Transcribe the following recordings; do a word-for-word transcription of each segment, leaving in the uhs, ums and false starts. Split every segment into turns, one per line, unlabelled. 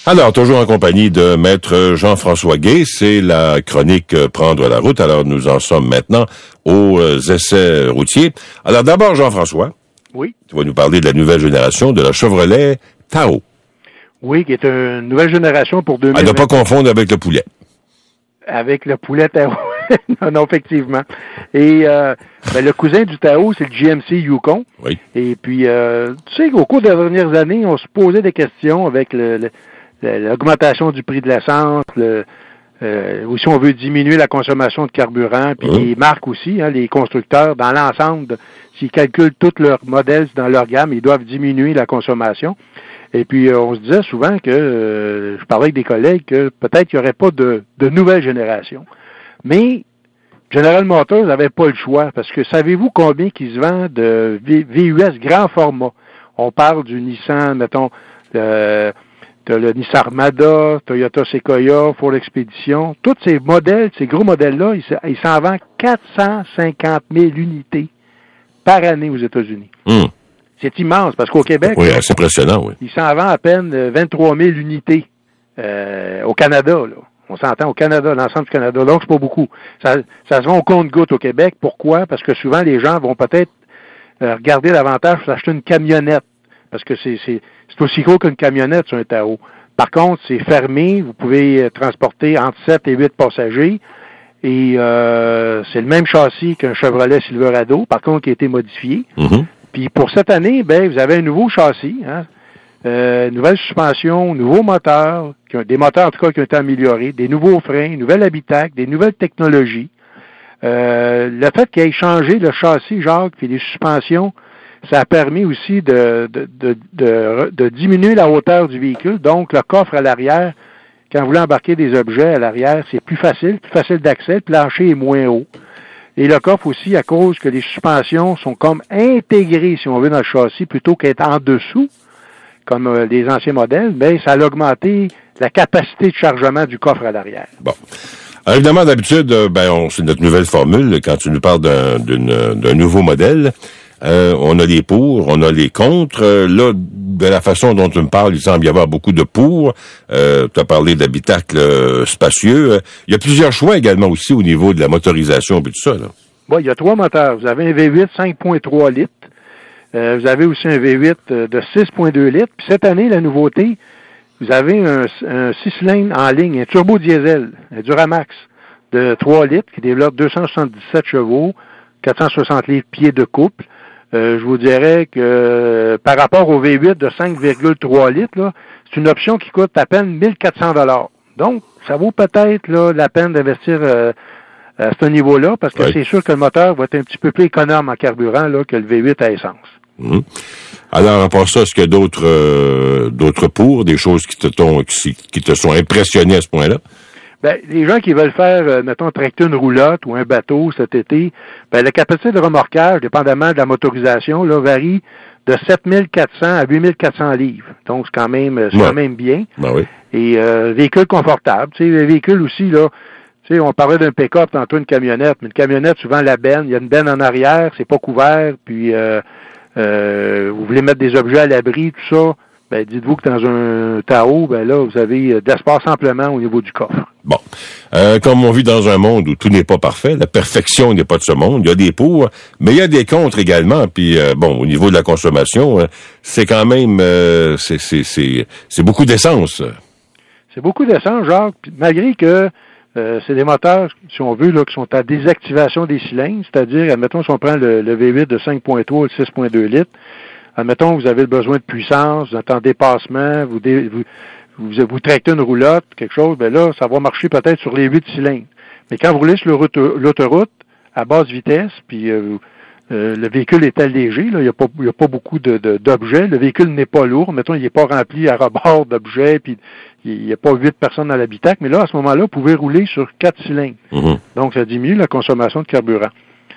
Alors, toujours en compagnie de Maître Jean-François Guay, c'est la chronique euh, Prendre la route. Alors, nous en sommes maintenant aux euh, essais routiers. Alors, d'abord, Jean-François.
Oui.
Tu vas nous parler de la nouvelle génération de la Chevrolet Tahoe.
Oui, qui est une nouvelle génération pour deux mille vingt.
À ne pas confondre avec le poulet.
Avec le poulet Tahoe. non, non, effectivement. Et euh, ben, le cousin du Tahoe, c'est le G M C Yukon.
Oui.
Et puis, euh, tu sais qu'au cours des dernières années, on se posait des questions avec le, le, l'augmentation du prix de l'essence, le, euh, aussi on veut diminuer la consommation de carburant, puis mmh. les marques aussi, hein, les constructeurs, dans l'ensemble, de, s'ils calculent tous leurs modèles dans leur gamme, ils doivent diminuer la consommation. Et puis, euh, on se disait souvent que, euh, je parlais avec des collègues, que peut-être qu'il n'y aurait pas de, de nouvelle génération. Mais General Motors n'avait pas le choix, parce que savez-vous combien qui se vend de V U S grand format? On parle du Nissan, mettons, euh, le Nissan Armada, Toyota Sequoia, Ford Expedition. Tous ces modèles, ces gros modèles-là, ils s'en vendent quatre cent cinquante mille unités par année aux États-Unis.
Mmh.
C'est immense, parce qu'au Québec,
oui, c'est impressionnant, oui.
Ils s'en vendent à peine vingt-trois mille unités euh, au Canada, là. On s'entend au Canada, l'ensemble du Canada. Donc, c'est pas beaucoup. Ça, ça se vend au compte-gouttes au Québec. Pourquoi? Parce que souvent, les gens vont peut-être euh, regarder l'avantage pour s'acheter une camionnette. Parce que c'est, c'est, c'est aussi gros qu'une camionnette sur un Tahoe. Par contre, c'est fermé. Vous pouvez euh, transporter entre sept et huit passagers. Et euh, c'est le même châssis qu'un Chevrolet Silverado, par contre, qui a été modifié.
Mm-hmm.
Puis pour cette année, ben, vous avez un nouveau châssis, hein? Euh, nouvelle suspension, nouveau moteur, qui ont, des moteurs en tout cas qui ont été améliorés, des nouveaux freins, nouvel habitacle, des nouvelles technologies. Euh, le fait qu'il ait changé le châssis, Jacques, puis les suspensions, ça a permis aussi de, de, de, de, de diminuer la hauteur du véhicule. Donc, le coffre à l'arrière, quand vous voulez embarquer des objets à l'arrière, c'est plus facile, plus facile d'accès, le plancher est moins haut. Et le coffre aussi, à cause que les suspensions sont comme intégrées, si on veut, dans le châssis, plutôt qu'être en dessous, comme euh, les anciens modèles, ben ça a augmenté la capacité de chargement du coffre à l'arrière.
Bon. Alors, évidemment, d'habitude, ben, on, c'est notre nouvelle formule. Quand tu nous parles d'un, d'une, d'un nouveau modèle, euh, on a les pour, on a les contre. Euh, là, de la façon dont tu me parles, il semble y avoir beaucoup de pour. Euh, tu as parlé d'habitacle euh, spacieux. Euh, il y a plusieurs choix également aussi au niveau de la motorisation et tout ça, là.
Bon, il y a trois moteurs. Vous avez un V huit cinq virgule trois litres. Euh, vous avez aussi un V huit de six virgule deux litres. Puis cette année, la nouveauté, vous avez un, un six cylindres en ligne, un turbo diesel, un Duramax de trois litres qui développe deux cent soixante-dix-sept chevaux, quatre cent soixante livres pieds de couple. Euh, je vous dirais que euh, par rapport au V huit de cinq virgule trois litres, là, c'est une option qui coûte à peine mille quatre cents dollars. Donc, ça vaut peut-être là, la peine d'investir euh, à ce niveau-là, parce que oui. C'est sûr que le moteur va être un petit peu plus économe en carburant là, que le V huit à essence.
Mmh. Alors, à part ça, est-ce qu'il y a d'autres euh, d'autres pour, des choses qui te, t'ont, qui, qui te sont impressionnées à ce point-là?
Ben, les gens qui veulent faire, euh, mettons, tracter une roulotte ou un bateau cet été, ben, la capacité de remorquage, dépendamment de la motorisation, là, varie de sept mille quatre cents à huit mille quatre cents livres. Donc, c'est quand même, c'est ouais. quand même bien.
Ben oui.
Et, euh, véhicule confortable. Tu sais, les véhicules aussi, là, tu sais, on parlait d'un pick-up, tantôt une camionnette, mais une camionnette, souvent, la benne, il y a une benne en arrière, c'est pas couvert, puis, euh, Euh, vous voulez mettre des objets à l'abri, tout ça, ben dites-vous que dans un Tahoe, ben là, vous avez d'espace amplement au niveau du coffre.
Bon. Euh, comme on vit dans un monde où tout n'est pas parfait, la perfection n'est pas de ce monde, il y a des pour, mais il y a des contre également, puis euh, bon, au niveau de la consommation, euh, c'est quand même, euh, c'est, c'est, c'est, c'est beaucoup d'essence.
C'est beaucoup d'essence, Jacques, puis malgré que Euh, c'est des moteurs, si on veut, là, qui sont à désactivation des cylindres, c'est-à-dire, admettons, si on prend le, le V huit de cinq virgule trois et le six virgule deux litres, admettons, vous avez besoin de puissance, vous êtes en dépassement, vous, dé, vous, vous, vous tractez une roulotte, quelque chose, ben là, ça va marcher peut-être sur les huit cylindres. Mais quand vous roulez sur l'autoroute, à basse vitesse, puis euh, euh, le véhicule est allégé, là, il n'y a pas, il y a pas beaucoup de, de, d'objets, le véhicule n'est pas lourd, mettons, il n'est pas rempli à rebord d'objets, puis il n'y a pas huit personnes dans l'habitacle, mais là, à ce moment-là, vous pouvez rouler sur quatre cylindres. Mmh. Donc, ça diminue la consommation de carburant.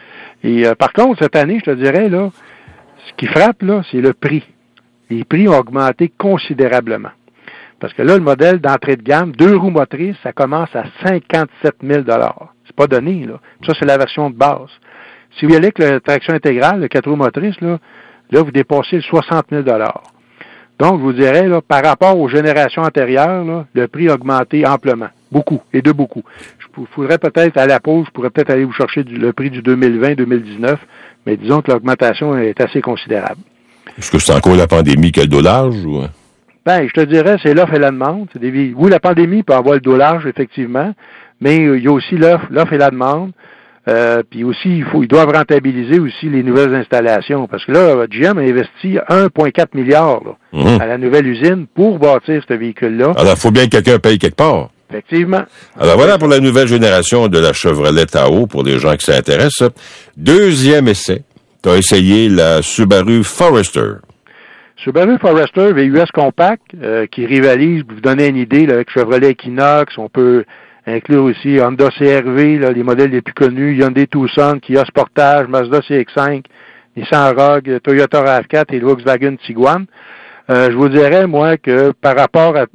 Et euh, par contre, cette année, je te dirais, là, ce qui frappe, là, c'est le prix. Les prix ont augmenté considérablement. Parce que là, le modèle d'entrée de gamme, deux roues motrices, ça commence à cinquante-sept mille dollars. C'est pas donné, là. Ça, c'est la version de base. Si vous y allez avec la traction intégrale, le quatre roues motrices, là, là, vous dépassez le soixante mille dollars. Donc, je vous dirais, là, par rapport aux générations antérieures, là, le prix a augmenté amplement. Beaucoup, et de beaucoup. Je faudrait peut-être, à la pause, je pourrais peut-être aller vous chercher du, le prix du deux mille vingt deux mille dix-neuf, mais disons que l'augmentation est assez considérable.
Est-ce que c'est encore la pandémie qui a le dos large, ou...
Ben, je te dirais, c'est l'offre et la demande. C'est des... Oui, la pandémie peut avoir le dos large, effectivement, mais euh, il y a aussi l'offre, l'offre et la demande. Euh, puis aussi, il faut, ils doivent rentabiliser aussi les nouvelles installations. Parce que là, G M a investi un virgule quatre milliard là, mmh. à la nouvelle usine pour bâtir ce véhicule-là.
Alors, il faut bien que quelqu'un paye quelque part.
Effectivement.
Alors voilà pour la nouvelle génération de la Chevrolet Tahoe, pour les gens qui s'intéressent. Deuxième essai, tu as essayé la Subaru Forester.
Subaru Forester V U S compact, euh, qui rivalise, pour vous donner une idée, là, avec Chevrolet Equinox. On peut inclure aussi Honda C R V, là, les modèles les plus connus, Hyundai Tucson, Kia Sportage, Mazda C X cinq, Nissan Rogue, Toyota RAV quatre et Volkswagen Tiguan. Euh, je vous dirais, moi, que par rapport à...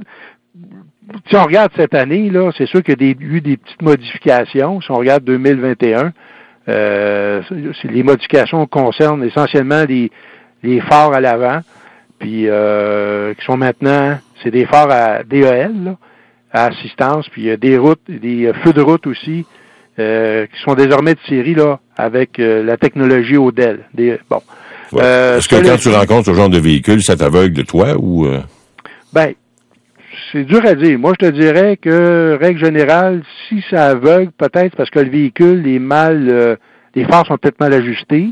Si on regarde cette année, là, c'est sûr qu'il y a des, eu des petites modifications. Si on regarde deux mille vingt et un, euh, les modifications concernent essentiellement les, les phares à l'avant, puis euh, qui sont maintenant, c'est des phares à D E L, là, à assistance, puis il y a des routes, des feux de route aussi, euh, qui sont désormais de série là, avec euh, la technologie O D E L. Des, bon.
Ouais.
Euh,
Est-ce que quand tu rencontres ce genre de véhicule, ça t'aveugle de toi ou... Euh...
Ben, c'est dur à dire. Moi, je te dirais que, règle générale, si ça aveugle, peut-être parce que le véhicule est mal, euh, les phares sont peut-être mal ajustés.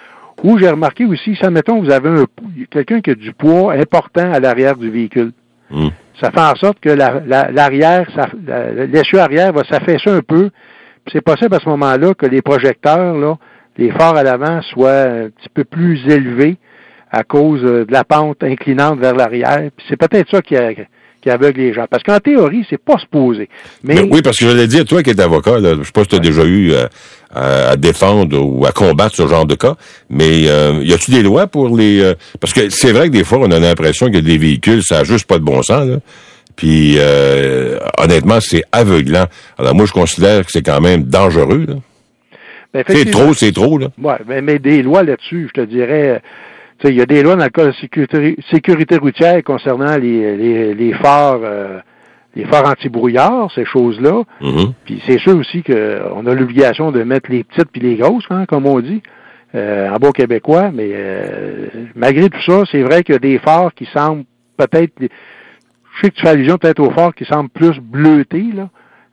Ou j'ai remarqué aussi, ça, mettons, vous avez un, quelqu'un qui a du poids important à l'arrière du véhicule. Mmh. Ça fait en sorte que la, la, l'arrière, ça, la, l'essieu arrière va s'affaisser un peu. Puis c'est possible à ce moment-là que les projecteurs, là, les phares à l'avant soient un petit peu plus élevés à cause de la pente inclinante vers l'arrière. Puis c'est peut-être ça qui a, qui aveugle les gens. Parce qu'en théorie, c'est pas supposé. Mais...
Ben oui, parce que je l'ai dit, toi qui es avocat, là, je sais pas si tu as déjà eu euh, à, à défendre ou à combattre ce genre de cas, mais euh, y a-tu des lois pour les... Euh, parce que c'est vrai que des fois, on a l'impression que des véhicules, ça a juste pas de bon sens, là. Puis, euh, honnêtement, c'est aveuglant. Alors moi, je considère que c'est quand même dangereux, là. Ben, c'est trop, c'est trop, là.
Ouais, mais, mais des lois là-dessus, je te dirais... Il y a des lois dans le cas de sécurité, sécurité routière concernant les, les, les phares euh, les phares anti-brouillard, ces choses-là. Mm-hmm. Puis c'est sûr aussi qu'on a l'obligation de mettre les petites puis les grosses, hein, comme on dit, euh, en bon québécois. Mais euh, malgré tout ça, c'est vrai qu'il y a des phares qui semblent peut-être... Je sais que tu fais allusion peut-être aux phares qui semblent plus bleutés, là.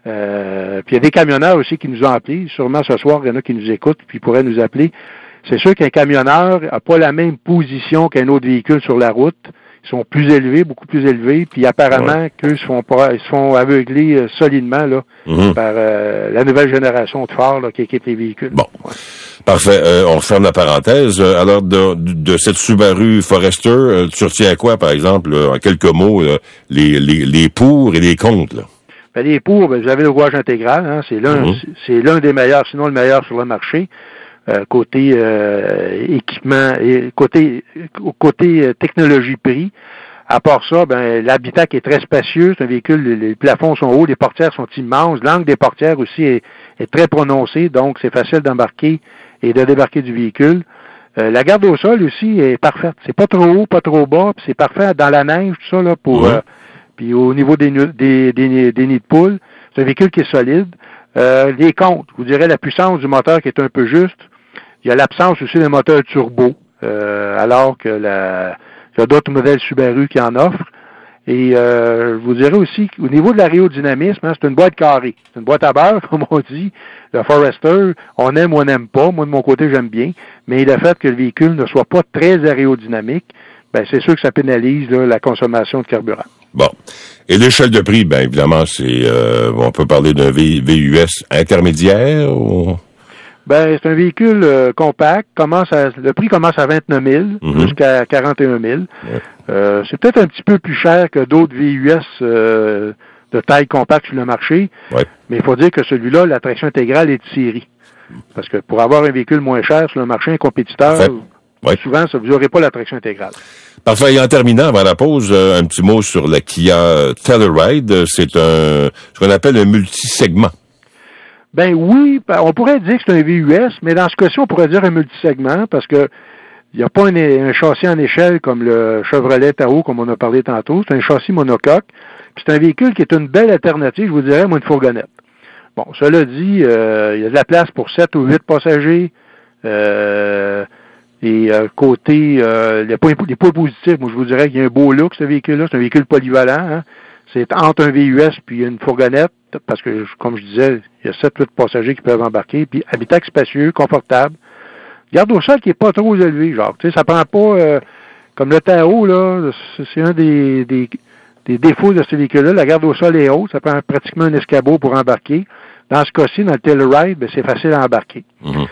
Euh, puis il y a des camionneurs aussi qui nous ont appelés. Sûrement ce soir, il y en a qui nous écoutent puis ils pourraient nous appeler. C'est sûr qu'un camionneur n'a pas la même position qu'un autre véhicule sur la route. Ils sont plus élevés, beaucoup plus élevés, puis apparemment ouais. qu'eux se font pas, ils se font aveugler euh, solidement là mm-hmm. par euh, la nouvelle génération de phares là, qui équipe les véhicules.
Bon.
Ouais.
Parfait. Euh, on ferme la parenthèse. Alors, de, de cette Subaru Forester, euh, tu retiens quoi, par exemple, là, en quelques mots, là, les, les, les pour et les contre, là?
Ben, les pour, ben, vous avez le rouage intégral, hein, c'est l'un, mm-hmm. c'est l'un des meilleurs, sinon le meilleur sur le marché. Euh, côté euh, équipement et côté côté euh, technologie prix. À part ça, ben l'habitacle est très spacieux, c'est un véhicule, les, les plafonds sont hauts, les portières sont immenses, l'angle des portières aussi est, est très prononcé, donc c'est facile d'embarquer et de débarquer du véhicule. Euh, la garde au sol aussi est parfaite. C'est pas trop haut, pas trop bas, puis c'est parfait dans la neige, tout ça là pour. Ouais. Euh, puis au niveau des, des, des, des nids de poules, c'est un véhicule qui est solide. Euh, les comptes, je vous dirais la puissance du moteur qui est un peu juste. Il y a l'absence aussi d'un moteur turbo, euh, alors que la, il y a d'autres modèles Subaru qui en offrent. Et euh, je vous dirais aussi qu'au niveau de l'aérodynamisme, hein, c'est une boîte carrée. C'est une boîte à beurre, comme on dit. Le Forester, on aime ou on n'aime pas. Moi, de mon côté, j'aime bien. Mais le fait que le véhicule ne soit pas très aérodynamique, ben c'est sûr que ça pénalise là, la consommation de carburant.
Bon. Et l'échelle de prix, ben évidemment, c'est euh, on peut parler d'un v, V U S intermédiaire ou...
Ben, c'est un véhicule euh, compact. Commence à, le prix commence à vingt-neuf mille mm-hmm. jusqu'à quarante et un mille. Ouais. Euh, c'est peut-être un petit peu plus cher que d'autres V U S euh, de taille compacte sur le marché. Ouais. Mais il faut dire que celui-là, la traction intégrale est de série. Parce que pour avoir un véhicule moins cher sur le marché, un compétiteur, ouais. souvent, ça, vous n'aurez pas la traction intégrale.
Parfait. Et en terminant, avant la pause, euh, un petit mot sur la Kia Telluride. C'est un ce qu'on appelle un multisegment.
Ben oui, on pourrait dire que c'est un V U S, mais dans ce cas-ci, on pourrait dire un multisegment parce que il n'y a pas un, un châssis en échelle comme le Chevrolet Tahoe, comme on a parlé tantôt. C'est un châssis monocoque. Puis c'est un véhicule qui est une belle alternative, je vous dirais, moi, une fourgonnette. Bon, cela dit, euh, il y a de la place pour sept ou huit passagers. Euh, et euh, côté, euh, les, points, les points positifs, moi, je vous dirais qu'il y a un beau look, ce véhicule-là. C'est un véhicule polyvalent. Hein. C'est entre un V U S puis une fourgonnette, parce que, comme je disais, il y a sept ou huit passagers qui peuvent embarquer. Puis habitacle spacieux, confortable. Garde au sol qui est pas trop élevé, genre. Tu sais, ça prend pas, euh, comme le Tahoe, là, c'est un des, des, des défauts de ce véhicule-là. La garde au sol est haute, ça prend pratiquement un escabeau pour embarquer. Dans ce cas-ci, dans le Telluride, ben, c'est facile à embarquer. Mm-hmm.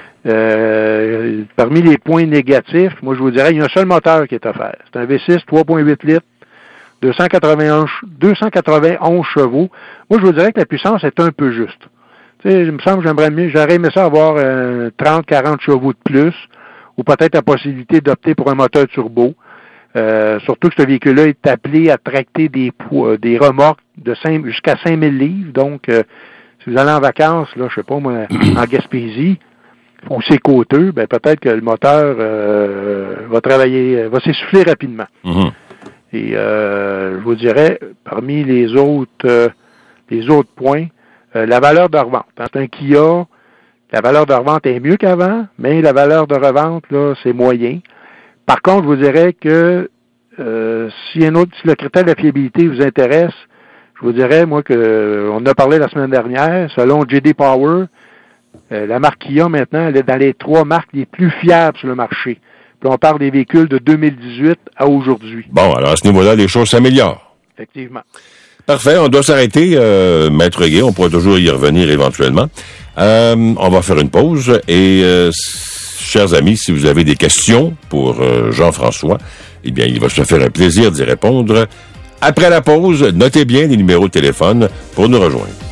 Euh, parmi les points négatifs, moi, je vous dirais, il y a un seul moteur qui est offert. C'est un V six trois virgule huit litres, deux cent quatre-vingt-onze chevaux. Moi, je vous dirais que la puissance est un peu juste. Tu sais, il me semble que j'aimerais mieux, j'aurais aimé ça avoir euh, trente à quarante chevaux de plus, ou peut-être la possibilité d'opter pour un moteur turbo. Euh, surtout que ce véhicule-là est appelé à tracter des poids, des remorques de cinq jusqu'à cinq mille livres. Donc, euh, si vous allez en vacances, là, je sais pas moi, en Gaspésie, où c'est côteux, ben peut-être que le moteur euh, va travailler, va s'essouffler rapidement. Mm-hmm. Et euh, je vous dirais, parmi les autres, euh, les autres points, Euh, la valeur de revente. Hein, c'est un Kia. La valeur de revente est mieux qu'avant, mais la valeur de revente, là, c'est moyen. Par contre, je vous dirais que euh, si un autre, si le critère de la fiabilité vous intéresse, je vous dirais, moi, que on en a parlé la semaine dernière, selon J D Power, euh, la marque Kia, maintenant, elle est dans les trois marques les plus fiables sur le marché. Puis on parle des véhicules de deux mille dix-huit à aujourd'hui.
Bon, alors à ce niveau-là, les choses s'améliorent.
Effectivement.
Parfait, on doit s'arrêter, euh, Maître Gay, on pourra toujours y revenir éventuellement. Euh, on va faire une pause et, euh, chers amis, si vous avez des questions pour euh, Jean-François, eh bien, il va se faire un plaisir d'y répondre. Après la pause, notez bien les numéros de téléphone pour nous rejoindre.